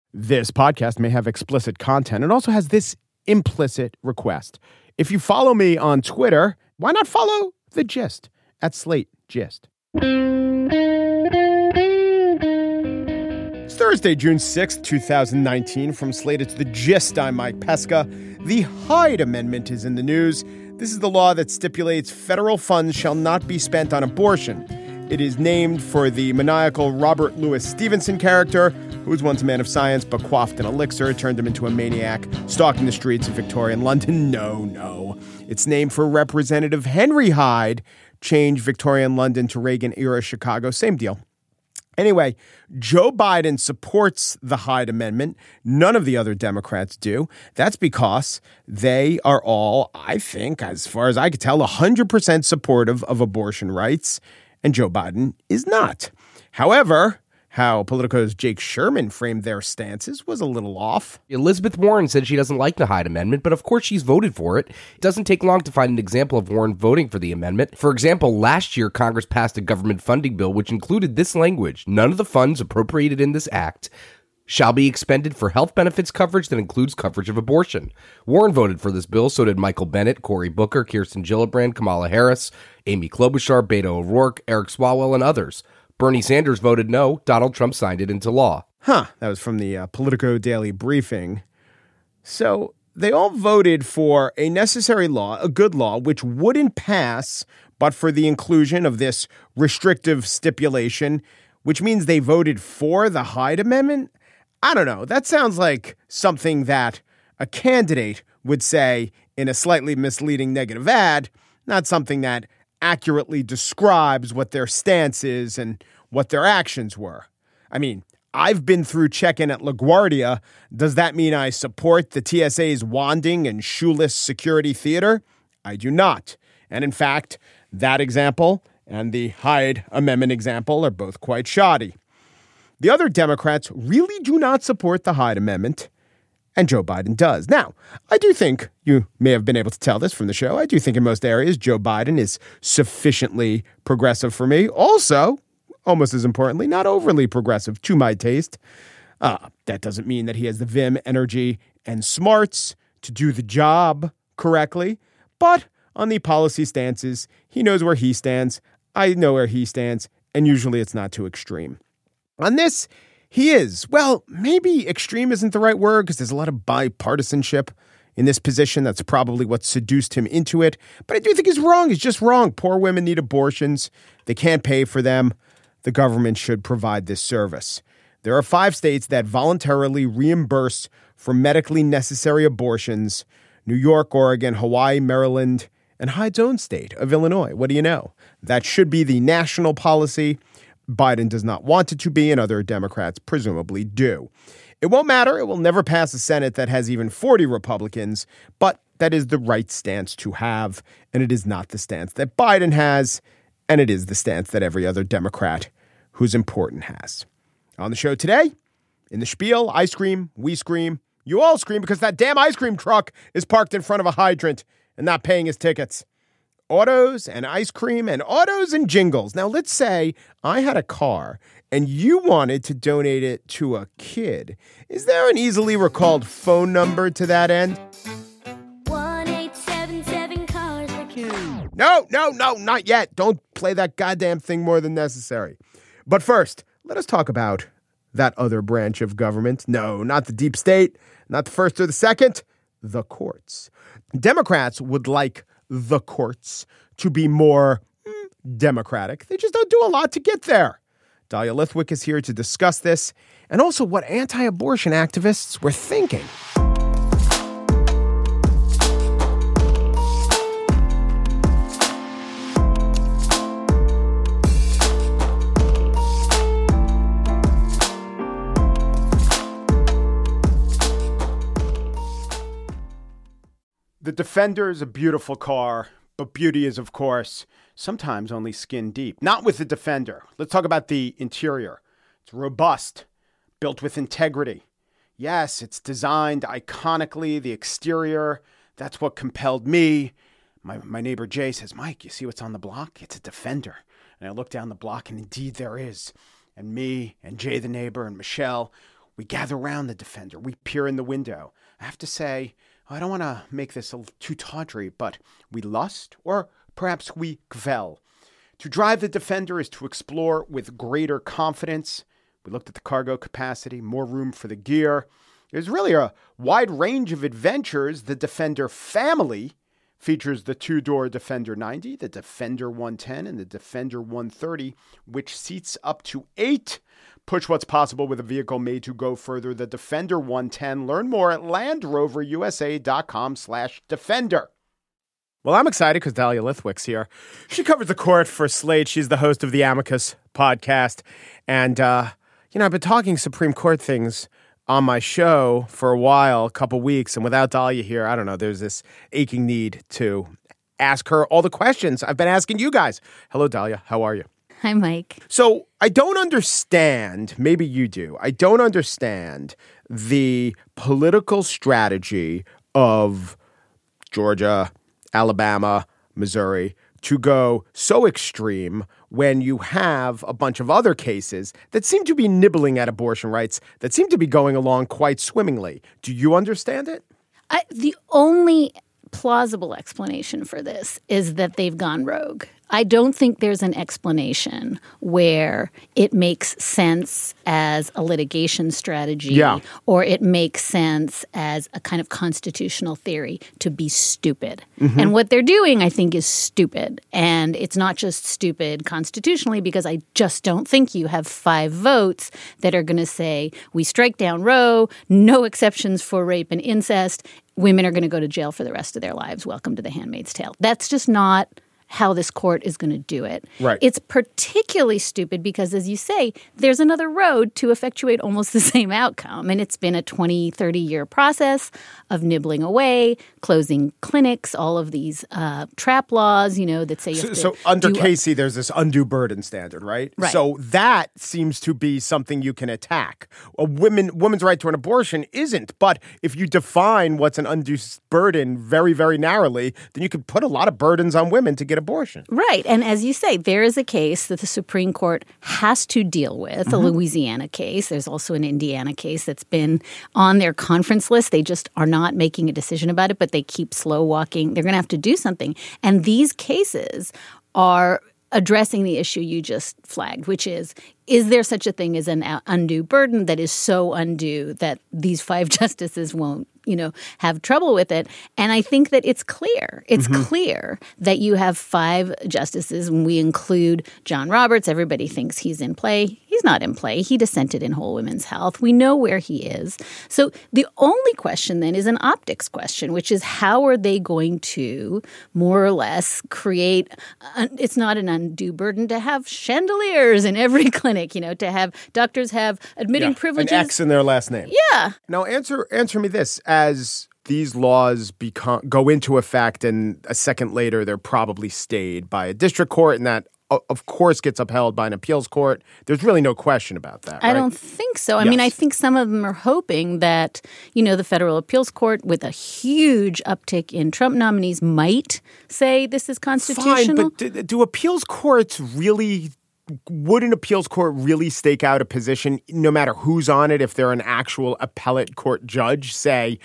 This podcast may have explicit content and also has this implicit request. If you follow me on Twitter, why not follow The Gist at Slate Gist? It's Thursday, June 6th, 2019. From Slate, it's The Gist. I'm Mike Pesca. The Hyde Amendment is in the news. This is the law that stipulates federal funds shall not be spent on abortion. It is named for the maniacal Robert Louis Stevenson character, who was once a man of science but quaffed an elixir, turned him into a maniac, stalking the streets of Victorian London. No. It's named for Representative Henry Hyde, changed Victorian London to Reagan-era Chicago. Same deal. Anyway, Joe Biden supports the Hyde Amendment. None of the other Democrats do. That's because they are all, I think, as far as I could tell, 100% supportive of abortion rights. And Joe Biden is not. However, how Politico's Jake Sherman framed their stances was a little off. Elizabeth Warren said she doesn't like the Hyde Amendment, but of course she's voted for it. It doesn't take long to find an example of Warren voting for the amendment. For example, last year, Congress passed a government funding bill which included this language: none of the funds appropriated in this act shall be expended for health benefits coverage that includes coverage of abortion. Warren voted for this bill, so did Michael Bennet, Cory Booker, Kirsten Gillibrand, Kamala Harris, Amy Klobuchar, Beto O'Rourke, Eric Swalwell, and others. Bernie Sanders voted no. Donald Trump signed it into law. That was from the Politico Daily Briefing. So they all voted for a necessary law, a good law, which wouldn't pass but for the inclusion of this restrictive stipulation, which means they voted for the Hyde Amendment. I don't know. That sounds like something that a candidate would say in a slightly misleading negative ad, not something that accurately describes what their stance is and what their actions were. I mean, I've been through check-in at LaGuardia. Does that mean I support the TSA's wanding and shoeless security theater? I do not. And in fact, that example and the Hyde Amendment example are both quite shoddy. The other Democrats really do not support the Hyde Amendment, and Joe Biden does. Now, I do think, you may have been able to tell this from the show, I do think in most areas Joe Biden is sufficiently progressive for me. Also, almost as importantly, not overly progressive to my taste. That doesn't mean that he has the vim, energy, and smarts to do the job correctly. But on the policy stances, he knows where he stands. I know where he stands, and usually it's not too extreme. On this, he is, well, maybe extreme isn't the right word because there's a lot of bipartisanship in this position. That's probably what seduced him into it. But I do think he's wrong. He's just wrong. Poor women need abortions. They can't pay for them. The government should provide this service. There are 5 states that voluntarily reimburse for medically necessary abortions: New York, Oregon, Hawaii, Maryland, and Hyde's own state of Illinois. What do you know? That should be the national policy. Biden does not want it to be, and other Democrats presumably do. It won't matter. It will never pass a Senate that has even 40 Republicans, but that is the right stance to have, and it is not the stance that Biden has, and it is the stance that every other Democrat who's important has. On the show today, in the spiel, I scream, we scream, you all scream because that damn ice cream truck is parked in front of a hydrant and not paying his tickets. Autos and ice cream and autos and jingles. Now, let's say I had a car and you wanted to donate it to a kid. Is there an easily recalled phone number to that end? 1-877-CARS-FOR-KIDS. No, not yet. Don't play that goddamn thing more than necessary. But first, let us talk about that other branch of government. No, not the deep state, not the first or the second, the courts. Democrats would like the courts to be more democratic. They just don't do a lot to get there. Dahlia Lithwick is here to discuss this and also what anti-abortion activists were thinking. The Defender is a beautiful car, but beauty is, of course, sometimes only skin deep. Not with the Defender. Let's talk about the interior. It's robust, built with integrity. Yes, it's designed iconically. The exterior, that's what compelled me. My neighbor Jay says, "Mike, you see what's on the block? It's a Defender." And I look down the block, and indeed there is. And me and Jay the neighbor and Michelle, We gather around the defender. We peer in the window. I have to say, I don't want to make this too tawdry, but we lust, or perhaps we kvel. To drive the defender is to explore with greater confidence. We looked at the cargo capacity, more room for the gear. There's really a wide range of adventures. The Defender family features the two-door Defender 90, the Defender 110, and the Defender 130, which seats up to 8. Push what's possible with a vehicle made to go further. The Defender 110. Learn more at LandRoverUSA.com/Defender. Well, I'm excited because Dahlia Lithwick's here. She covers the court for Slate. She's the host of the Amicus podcast. And, I've been talking Supreme Court things on my show for a while, a couple weeks, and without Dahlia here, I don't know, there's this aching need to ask her all the questions I've been asking you guys. Hello, Dahlia. How are you? Hi, Mike. So I don't understand, maybe you do, I don't understand the political strategy of Georgia, Alabama, Missouri, to go so extreme when you have a bunch of other cases that seem to be nibbling at abortion rights, that seem to be going along quite swimmingly. Do you understand it? The only plausible explanation for this is that they've gone rogue. I don't think there's an explanation where it makes sense as a litigation strategy or it makes sense as a kind of constitutional theory to be stupid. Mm-hmm. And what they're doing, I think, is stupid. And it's not just stupid constitutionally, because I just don't think you have 5 votes that are going to say, we strike down Roe, no exceptions for rape and incest, women are going to go to jail for the rest of their lives. Welcome to The Handmaid's Tale. That's just not how this court is going to do it. Right. It's particularly stupid because, as you say, there's another road to effectuate almost the same outcome. And it's been a 20, 30-year process of nibbling away, closing clinics, all of these trap laws, that say you have to So under Casey, there's this undue burden standard, right? Right. So that seems to be something you can attack. A woman's right to an abortion isn't. But if you define what's an undue burden very, very narrowly, then you could put a lot of burdens on women to get abortion. Right. And as you say, there is a case that the Supreme Court has to deal with, a Louisiana case. There's also an Indiana case that's been on their conference list. They just are not making a decision about it, but they keep slow walking. They're going to have to do something. And these cases are addressing the issue you just flagged, which is there such a thing as an undue burden that is so undue that these 5 justices won't, have trouble with it? And I think that it's clear. It's clear that you have 5 justices, and we include John Roberts. Everybody thinks he's in play. He's not in play. He dissented in Whole Women's Health. We know where he is. So the only question then is an optics question, which is how are they going to more or less create it's not an undue burden to have chandeliers in every clinic, to have doctors have admitting privileges. An X in their last name. Yeah. Now answer me this. As these laws go into effect and a second later they're probably stayed by a district court, and that of course gets upheld by an appeals court. There's really no question about that, right? I don't think so. I mean, I think some of them are hoping that, the federal appeals court, with a huge uptick in Trump nominees, might say this is constitutional. Fine, but do appeals courts really... Would an appeals court really stake out a position, no matter who's on it, if they're an actual appellate court judge, say,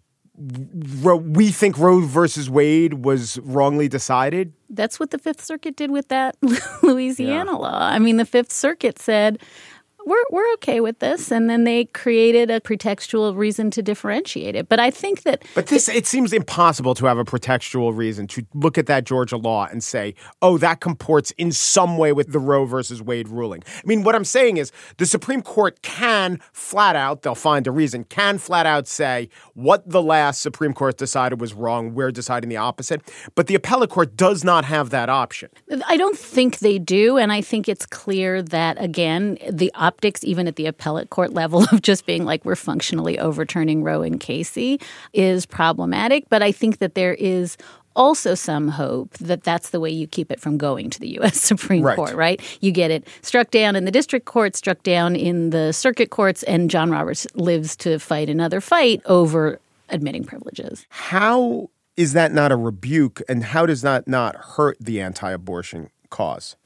we think Roe versus Wade was wrongly decided? That's what the Fifth Circuit did with that Louisiana law. I mean, the Fifth Circuit said, we're okay with this, and then they created a pretextual reason to differentiate it. But I think that... But it seems impossible to have a pretextual reason to look at that Georgia law and say, oh, that comports in some way with the Roe versus Wade ruling. I mean, what I'm saying is the Supreme Court can flat out, they'll find a reason, can flat out say what the last Supreme Court decided was wrong, we're deciding the opposite. But the appellate court does not have that option. I don't think they do, and I think it's clear that, again, the optics, even at the appellate court level, of just being like we're functionally overturning Roe and Casey is problematic. But I think that there is also some hope that that's the way you keep it from going to the U.S. Supreme Court, right? You get it struck down in the district court, struck down in the circuit courts, and John Roberts lives to fight another fight over admitting privileges. How is that not a rebuke, and how does that not hurt the anti-abortion cause?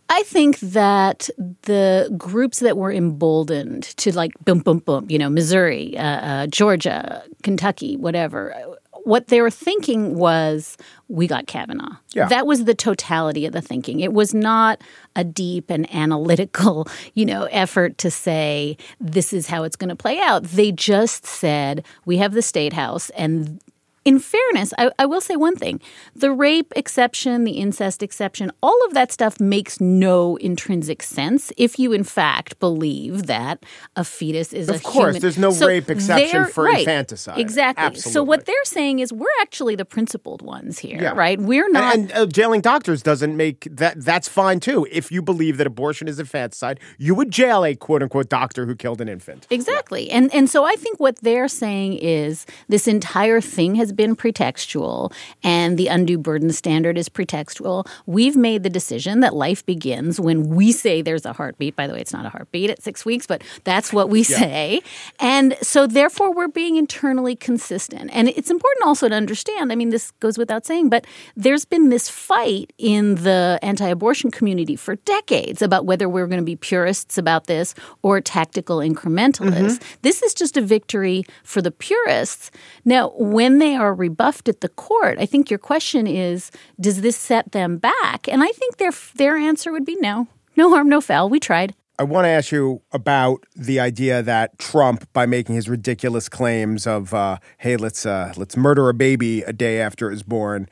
I think that the groups that were emboldened to like boom, boom, boom, Missouri, Georgia, Kentucky, whatever, what they were thinking was, we got Kavanaugh. Yeah. That was the totality of the thinking. It was not a deep and analytical, effort to say, this is how it's going to play out. They just said, we have the State House, and in fairness, I will say one thing. The rape exception, the incest exception, all of that stuff makes no intrinsic sense if you, in fact, believe that a fetus is a human. Of course, there's no rape exception for infanticide. Exactly. Absolutely. So what they're saying is we're actually the principled ones here, Yeah. right? We're not. And jailing doctors doesn't make that. That's fine, too. If you believe that abortion is infanticide, you would jail a quote-unquote doctor who killed an infant. Exactly. Yeah. And so I think what they're saying is this entire thing has been pretextual, and the undue burden standard is pretextual. We've made the decision that life begins when we say there's a heartbeat. By the way, it's not a heartbeat at 6 weeks, but that's what we say. And so therefore we're being internally consistent. And it's important also to understand, this goes without saying, but there's been this fight in the anti-abortion community for decades about whether we're going to be purists about this or tactical incrementalists. Mm-hmm. This is just a victory for the purists. Now, when they are rebuffed at the court, I think your question is, does this set them back? And I think their answer would be no. No harm, no foul. We tried. I want to ask you about the idea that Trump, by making his ridiculous claims of, hey, let's murder a baby a day after it was born,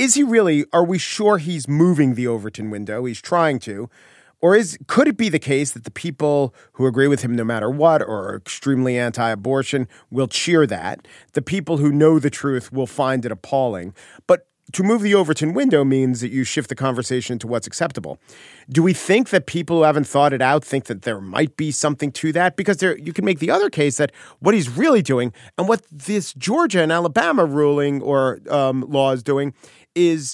are we sure he's moving the Overton window? He's trying to. Or could it be the case that the people who agree with him no matter what or are extremely anti-abortion will cheer that? The people who know the truth will find it appalling. But to move the Overton window means that you shift the conversation to what's acceptable. Do we think that people who haven't thought it out think that there might be something to that? Because you can make the other case that what he's really doing and what this Georgia and Alabama ruling or law is doing is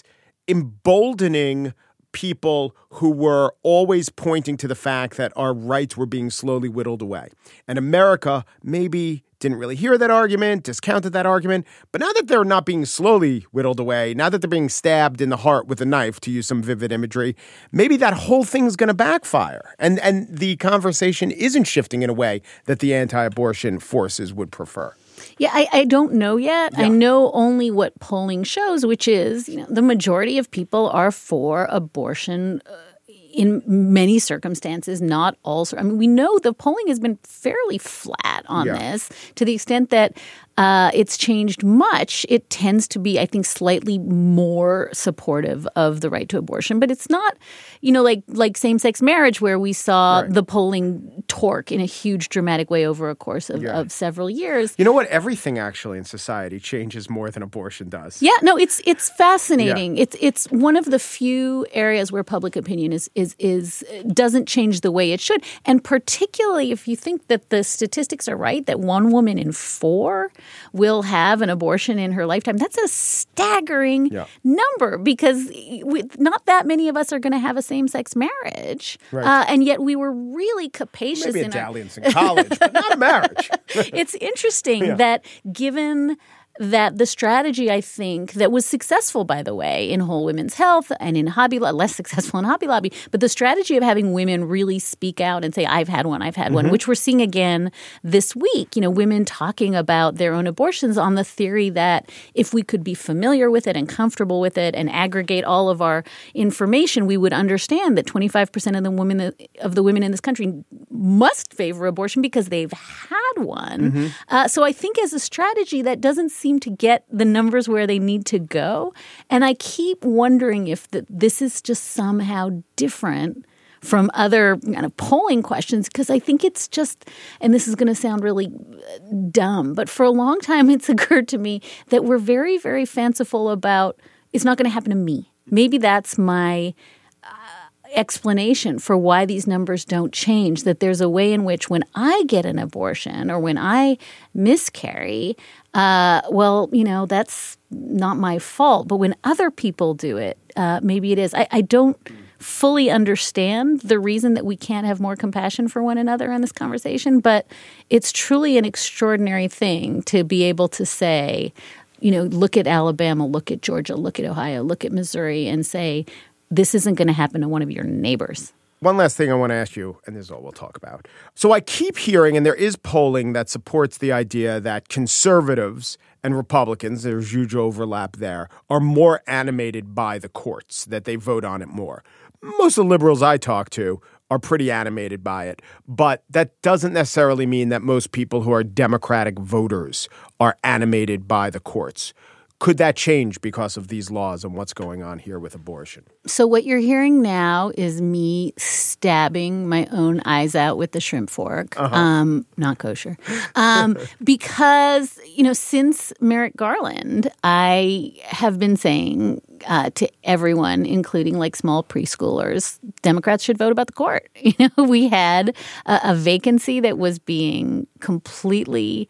emboldening people who were always pointing to the fact that our rights were being slowly whittled away. And America maybe didn't really hear that argument, discounted that argument. But now that they're not being slowly whittled away, now that they're being stabbed in the heart with a knife, to use some vivid imagery, maybe that whole thing's going to backfire. And the conversation isn't shifting in a way that the anti-abortion forces would prefer. Yeah, I don't know yet. Yeah. I know only what polling shows, which is the majority of people are for abortion in many circumstances, not all. We know the polling has been fairly flat on this to the extent that it's changed much. It tends to be, I think, slightly more supportive of the right to abortion. But it's not, like same-sex marriage where we saw the polling torque in a huge dramatic way over a course of several years. You know what? Everything actually in society changes more than abortion does. Yeah, no, it's fascinating. Yeah. It's one of the few areas where public opinion is doesn't change the way it should. And particularly if you think that the statistics are right, that 1 woman in 4 will have an abortion in her lifetime. That's a staggering number because not that many of us are going to have a same-sex marriage. Right. And yet we were really capacious. Maybe a dalliance in college, but not a marriage. It's interesting that given that the strategy, I think, that was successful, by the way, in Whole Women's Health and in Hobby Lobby, less successful in Hobby Lobby, but the strategy of having women really speak out and say, I've had one, which we're seeing again this week, women talking about their own abortions on the theory that if we could be familiar with it and comfortable with it and aggregate all of our information, we would understand that 25% of the women in this country must favor abortion because they've had one. So I think as a strategy that doesn't seem to get the numbers where they need to go. And I keep wondering if this is just somehow different from other kind of polling questions because I think it's just, and this is going to sound really dumb, but for a long time it's occurred to me that we're very, very fanciful about it's not going to happen to me. Maybe that's my explanation for why these numbers don't change, that there's a way in which when I get an abortion or when I miscarry, that's not my fault. But when other people do it, maybe it is. I don't fully understand the reason that we can't have more compassion for one another in this conversation, but it's truly an extraordinary thing to be able to say, look at Alabama, look at Georgia, look at Ohio, look at Missouri and say, this isn't going to happen to one of your neighbors. One last thing I want to ask you, and this is all we'll talk about. So I keep hearing, and there is polling that supports the idea that conservatives and Republicans, there's huge overlap there, are more animated by the courts, that they vote on it more. Most of the liberals I talk to are pretty animated by it, but that doesn't necessarily mean that most people who are Democratic voters are animated by the courts. Could that change because of these laws and what's going on here with abortion? So what you're hearing now is me stabbing my own eyes out with the shrimp fork. Not kosher. Because, since Merrick Garland, I have been saying to everyone, including like small preschoolers, Democrats should vote about the court. We had a vacancy that was being completely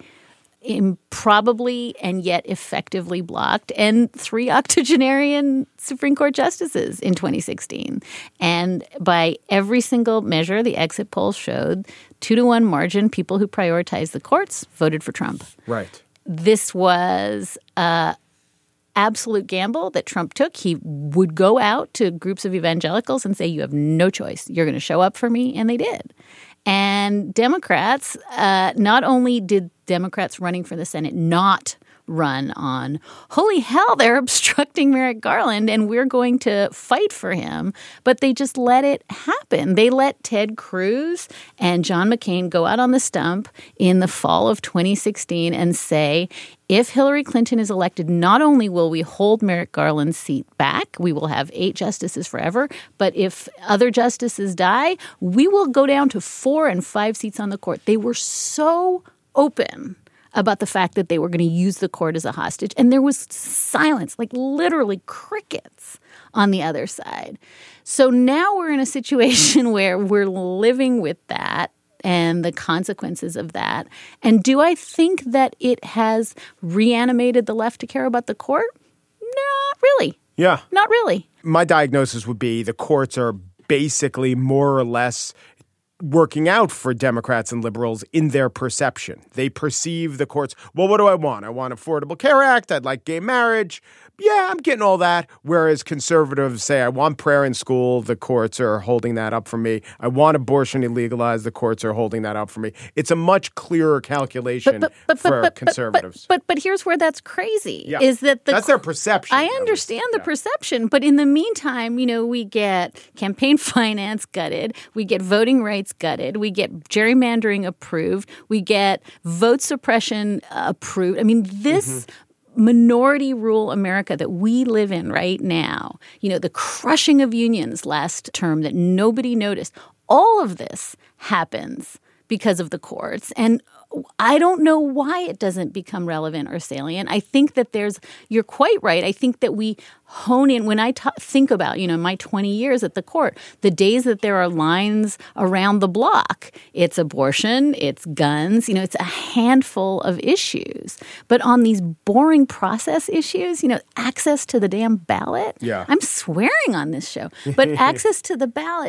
improbably and yet effectively blocked, and 3 octogenarian Supreme Court justices in 2016. And by every single measure, the exit polls showed 2-1 margin, people who prioritize the courts voted for Trump. Right. This was an absolute gamble that Trump took. He would go out to groups of evangelicals and say, you have no choice. You're going to show up for me. And they did. And Democrats, not only did Democrats running for the Senate not run on, holy hell, they're obstructing Merrick Garland and we're going to fight for him, but they just let it happen. They let Ted Cruz and John McCain go out on the stump in the fall of 2016 and say, if Hillary Clinton is elected, not only will we hold Merrick Garland's seat back, we will have 8 justices forever, but if other justices die, we will go down to 4 and 5 seats on the court. They were so open about the fact that they were going to use the court as a hostage. And there was silence, like literally crickets on the other side. So now we're in a situation where we're living with that and the consequences of that. And do I think that it has reanimated the left to care about the court? Not really. Yeah. Not really. My diagnosis would be the courts are basically more or less working out for Democrats and liberals in their perception. They perceive the courts, well, what do I want? I want Affordable Care Act. I'd like gay marriage. Yeah, I'm getting all that. Whereas conservatives say, I want prayer in school. The courts are holding that up for me. I want abortion illegalized. The courts are holding that up for me. It's a much clearer calculation for conservatives. But here's where that's crazy. Yeah. Is that that's their perception. I understand the perception. But in the meantime, we get campaign finance gutted. We get voting rights gutted. We get gerrymandering approved. We get vote suppression approved. I mean, this minority rule America that we live in right now, the crushing of unions last term that nobody noticed, all of this happens because of the courts. And I don't know why it doesn't become relevant or salient. I think that you're quite right. I think that we hone in, when I think about, my 20 years at the court, the days that there are lines around the block, it's abortion, it's guns, it's a handful of issues. But on these boring process issues, access to the damn ballot, I'm swearing on this show, but access to the ballot,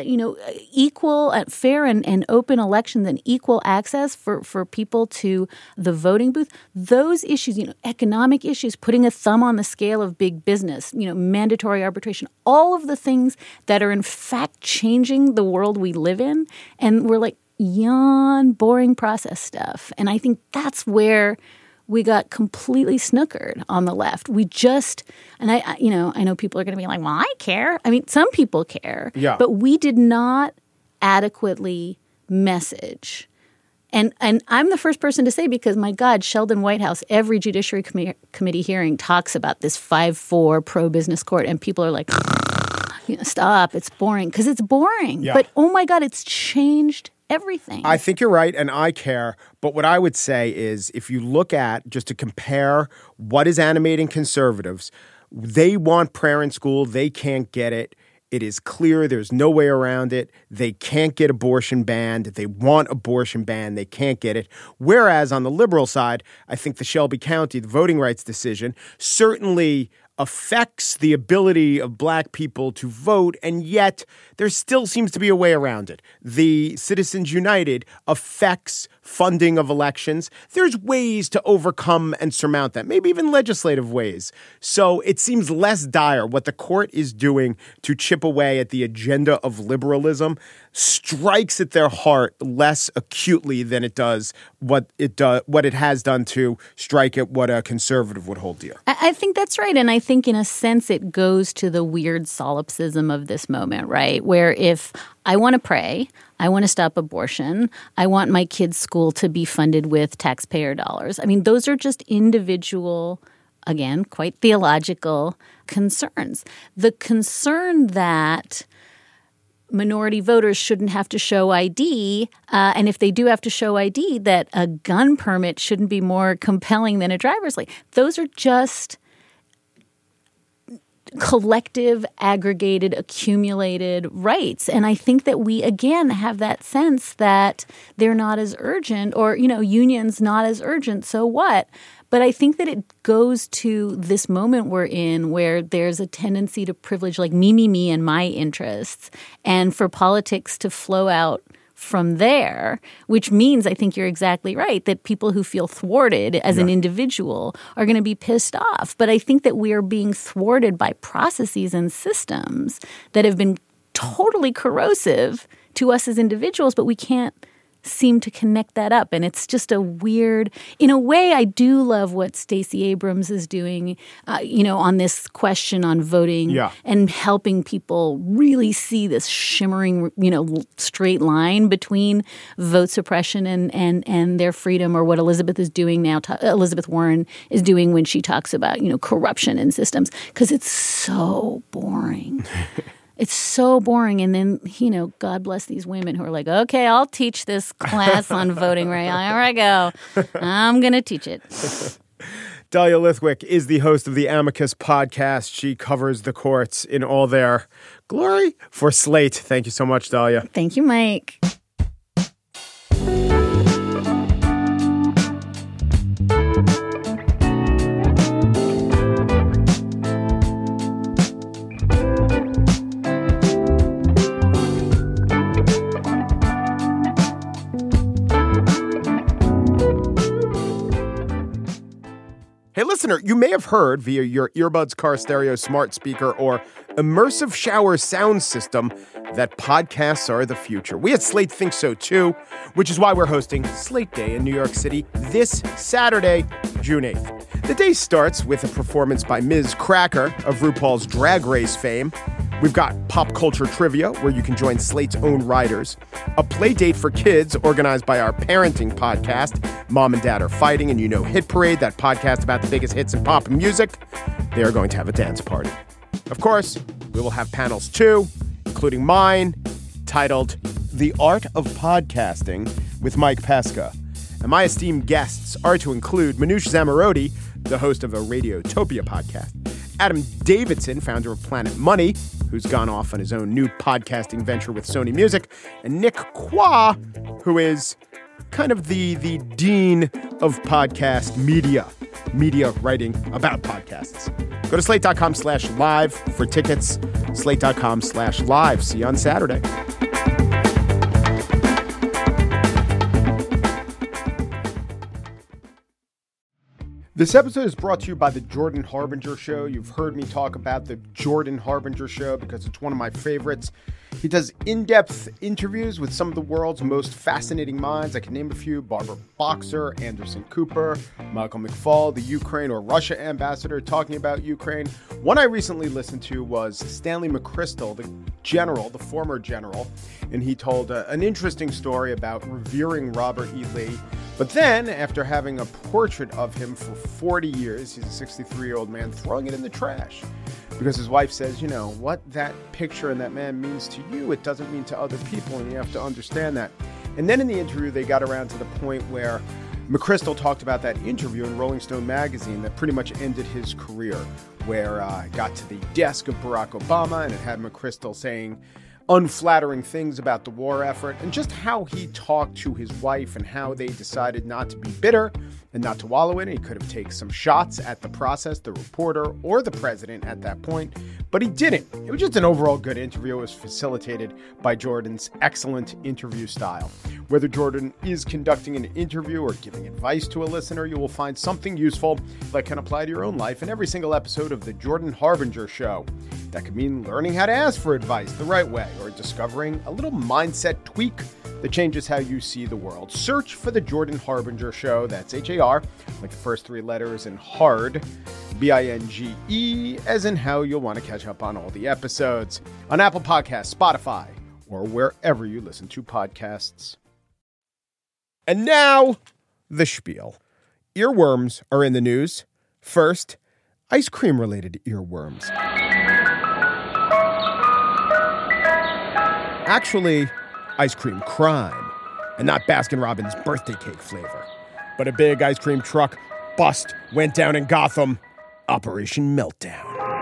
equal, fair and open elections and equal access for people to the voting booth, those issues, economic issues, putting a thumb on the scale of big business, mandatory arbitration, all of the things that are in fact changing the world we live in. And we're like, yawn, boring process stuff. And I think that's where we got completely snookered on the left. We just, and I know people are going to be like, well, I care. I mean, some people care, but we did not adequately message. And I'm the first person to say, because, my God, Sheldon Whitehouse, every Judiciary Committee hearing talks about this 5-4 pro-business court. And people are like, stop, it's boring. Because it's boring. Yeah. But, oh, my God, it's changed everything. I think you're right, and I care. But what I would say is, if you look at, just to compare what is animating conservatives, they want prayer in school. They can't get it. It is clear there's no way around it. They can't get abortion banned. They want abortion banned. They can't get it. Whereas on the liberal side, I think the Shelby County, the voting rights decision, certainly affects the ability of black people to vote, and yet there still seems to be a way around it. The Citizens United affects funding of elections. There's ways to overcome and surmount that, maybe even legislative ways. So it seems less dire. What the court is doing to chip away at the agenda of liberalism strikes at their heart less acutely than it does what it has done to strike at what a conservative would hold dear. I think that's right. And I think in a sense it goes to the weird solipsism of this moment, right? Where if I want to pray, I want to stop abortion, I want my kids' school to be funded with taxpayer dollars. I mean, those are just individual, again, quite theological concerns. The concern that minority voters shouldn't have to show ID, and if they do have to show ID, that a gun permit shouldn't be more compelling than a driver's license. Those are just collective, aggregated, accumulated rights. And I think that we, again, have that sense that they're not as urgent or, unions not as urgent, so what? But I think that it goes to this moment we're in where there's a tendency to privilege like me, and my interests, and for politics to flow out from there, which means I think you're exactly right, that people who feel thwarted as an individual are going to be pissed off. But I think that we are being thwarted by processes and systems that have been totally corrosive to us as individuals, but we can't seem to connect that up. And it's just a weird, in a way, I do love what Stacey Abrams is doing, on this question on voting and helping people really see this shimmering, straight line between vote suppression and their freedom, or what Elizabeth is doing now. Elizabeth Warren is doing when she talks about, corruption in systems, because it's so boring. It's so boring. And then, God bless these women who are like, okay, I'll teach this class on voting right now. Here I go. I'm going to teach it. Dahlia Lithwick is the host of the Amicus podcast. She covers the courts in all their glory for Slate. Thank you so much, Dahlia. Thank you, Mike. Hey, listener, you may have heard via your earbuds, car stereo, smart speaker, or immersive shower sound system that podcasts are the future. We at Slate think so, too, which is why we're hosting Slate Day in New York City this Saturday, June 8th. The day starts with a performance by Ms. Cracker of RuPaul's Drag Race fame. We've got pop culture trivia, where you can join Slate's own writers, a play date for kids organized by our parenting podcast, Mom and Dad Are Fighting, and Hit Parade, that podcast about the biggest hits in pop music. They are going to have a dance party. Of course, we will have panels too, including mine, titled The Art of Podcasting with Mike Pesca. And my esteemed guests are to include Manoush Zomorodi, the host of a Radiotopia podcast, Adam Davidson, founder of Planet Money, who's gone off on his own new podcasting venture with Sony Music, and Nick Quah, who is kind of the dean of podcast media writing about podcasts. Go to slate.com/live for tickets, slate.com/live. See you on Saturday. This episode is brought to you by the Jordan Harbinger Show. You've heard me talk about the Jordan Harbinger Show because it's one of my favorites. He does in-depth interviews with some of the world's most fascinating minds. I can name a few: Barbara Boxer, Anderson Cooper, Michael McFaul, the Ukraine or Russia ambassador talking about Ukraine. One I recently listened to was Stanley McChrystal, the former general, and he told an interesting story about revering Robert E. Lee. But then, after having a portrait of him for 40 years, he's a 63-year-old man, throwing it in the trash. Because his wife says, what that picture and that man means to you, it doesn't mean to other people, and you have to understand that. And then in the interview, they got around to the point where McChrystal talked about that interview in Rolling Stone magazine that pretty much ended his career, where it got to the desk of Barack Obama, and it had McChrystal saying unflattering things about the war effort, and just how he talked to his wife and how they decided not to be bitter and not to wallow in it. He could have taken some shots at the process, the reporter, or the president at that point, but he didn't. It was just an overall good interview. It was facilitated by Jordan's excellent interview style. Whether Jordan is conducting an interview or giving advice to a listener, you will find something useful that can apply to your own life in every single episode of The Jordan Harbinger Show. That could mean learning how to ask for advice the right way or discovering a little mindset tweak that changes how you see the world. Search for The Jordan Harbinger Show. That's H-A-R, like the first three letters, and hard, B-I-N-G-E, as in how you'll want to catch up on all the episodes on Apple Podcasts, Spotify, or wherever you listen to podcasts. And now, the spiel. Earworms are in the news. First, ice cream-related earworms. Actually, ice cream crime, and not Baskin-Robbins birthday cake flavor. But a big ice cream truck bust went down in Gotham. Operation Meltdown.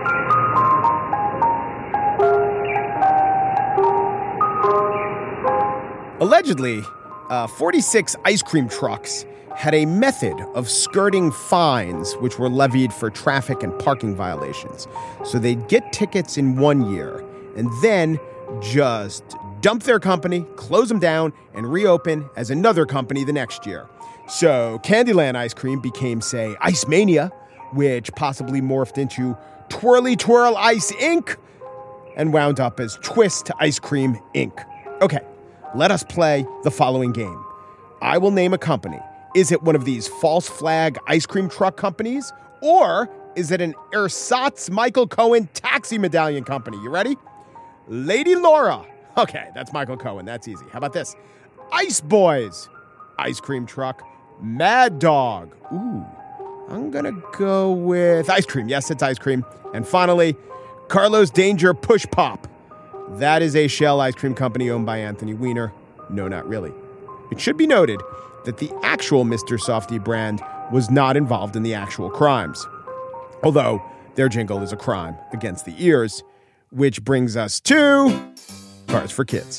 Allegedly, 46 ice cream trucks had a method of skirting fines which were levied for traffic and parking violations. So they'd get tickets in 1 year and then just dump their company, close them down, and reopen as another company the next year. So Candyland Ice Cream became, say, Ice Mania, which possibly morphed into Twirly Twirl Ice Inc. and wound up as Twist Ice Cream Inc. Okay, let us play the following game. I will name a company. Is it one of these false flag ice cream truck companies? Or is it an ersatz Michael Cohen taxi medallion company? You ready? Lady Laura. Okay, that's Michael Cohen. That's easy. How about this? Ice Boys. Ice cream truck. Mad Dog. Ooh, I'm going to go with ice cream. Yes, it's ice cream. And finally, Carlos Danger Push Pop. That is a shell ice cream company owned by Anthony Weiner. No, not really. It should be noted that the actual Mr. Softee brand was not involved in the actual crimes. Although their jingle is a crime against the ears, which brings us to Cars for Kids.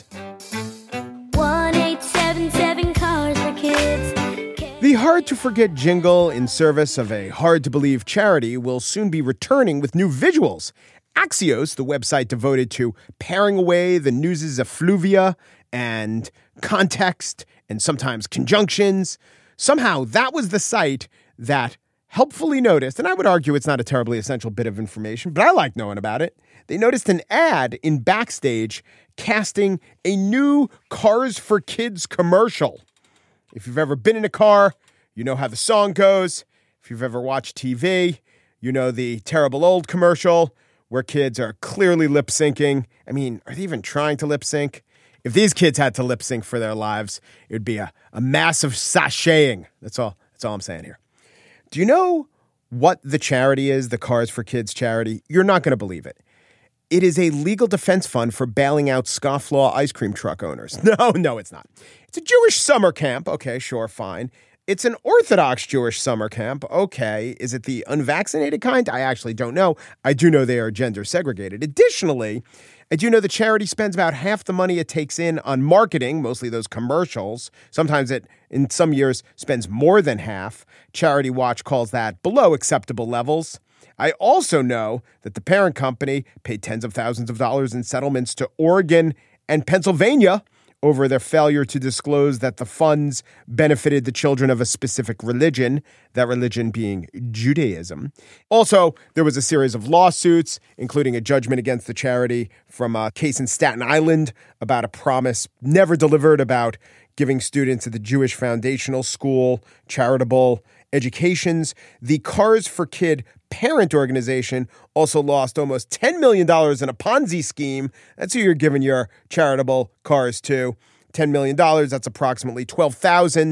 1877 Cars for Kids. The hard-to-forget jingle in service of a hard-to-believe charity will soon be returning with new visuals. Axios, the website devoted to paring away the news's effluvia and context and sometimes conjunctions, somehow that was the site that helpfully noticed, and I would argue it's not a terribly essential bit of information, but I like knowing about it. They noticed an ad in Backstage casting a new Cars for Kids commercial. If you've ever been in a car, you know how the song goes. If you've ever watched TV, you know the terrible old commercial where kids are clearly lip syncing. I mean, are they even trying to lip sync? If these kids had to lip sync for their lives, it would be a massive sashaying. That's all I'm saying here. Do you know what the charity is, the Cars for Kids charity? You're not going to believe it. It is a legal defense fund for bailing out scofflaw ice cream truck owners. No, it's not. It's a Jewish summer camp. Okay, sure, fine. It's an Orthodox Jewish summer camp. Okay, is it the unvaccinated kind? I actually don't know. I do know they are gender segregated. Additionally, I do know the charity spends about half the money it takes in on marketing, mostly those commercials. Sometimes it, in some years, spends more than half. Charity Watch calls that below acceptable levels. I also know that the parent company paid tens of thousands of dollars in settlements to Oregon and Pennsylvania over their failure to disclose that the funds benefited the children of a specific religion, that religion being Judaism. Also, there was a series of lawsuits, including a judgment against the charity from a case in Staten Island about a promise never delivered about giving students at the Jewish Foundational School charitable educations. The Cars for Kid parent organization also lost almost $10 million in a Ponzi scheme. That's who you're giving your charitable cars to. $10 million, that's approximately 12,000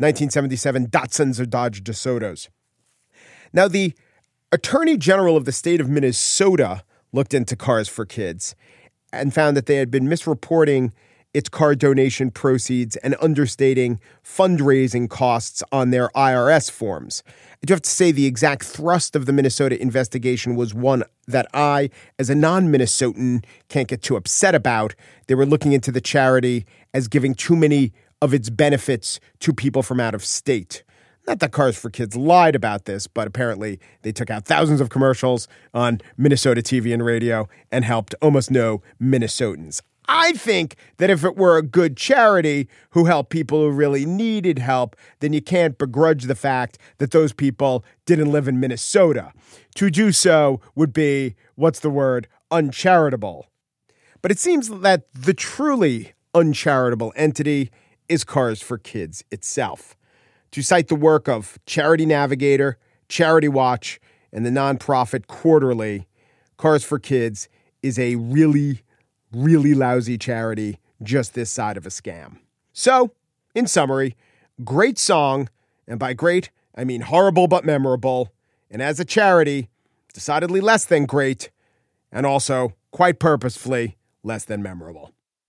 1977 Datsuns or Dodge DeSotos. Now, the Attorney General of the state of Minnesota looked into Cars for Kids and found that they had been misreporting its car donation proceeds and understating fundraising costs on their IRS forms. I do have to say the exact thrust of the Minnesota investigation was one that I, as a non-Minnesotan, can't get too upset about. They were looking into the charity as giving too many of its benefits to people from out of state. Not that Cars for Kids lied about this, but apparently they took out thousands of commercials on Minnesota TV and radio and helped almost no Minnesotans. I think that if it were a good charity who helped people who really needed help, then you can't begrudge the fact that those people didn't live in Minnesota. To do so would be, uncharitable. But it seems that the truly uncharitable entity is Cars for Kids itself. To cite the work of Charity Navigator, Charity Watch, and the nonprofit Quarterly, Cars for Kids is a really lousy charity just this side of a scam. So, in summary, great song, and by great, I mean horrible but memorable, and as a charity, decidedly less than great, and also, quite purposefully, less than memorable.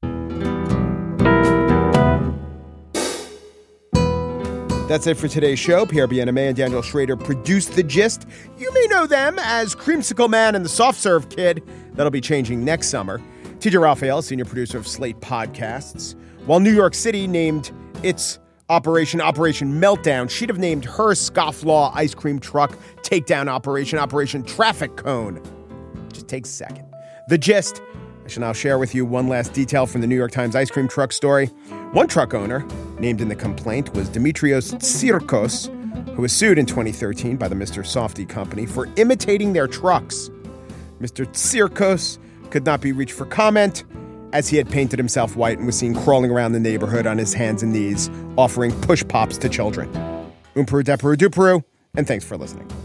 That's it for today's show. Pierre Bienaimé and Daniel Schrader produced The Gist. You may know them as Creamsicle Man and the Soft Serve Kid. That'll be changing next summer. TJ Raphael, senior producer of Slate Podcasts. While New York City named its Operation Meltdown, she'd have named her scofflaw ice cream truck takedown Operation Traffic Cone. Just takes a second. The Gist. I shall now share with you one last detail from the New York Times ice cream truck story. One truck owner, named in the complaint, was Dimitrios Tsirkos, who was sued in 2013 by the Mr. Softy Company for imitating their trucks. Mr. Tsirkos could not be reached for comment, as he had painted himself white and was seen crawling around the neighborhood on his hands and knees, offering push pops to children. Umperu, deperu, duperu, and thanks for listening.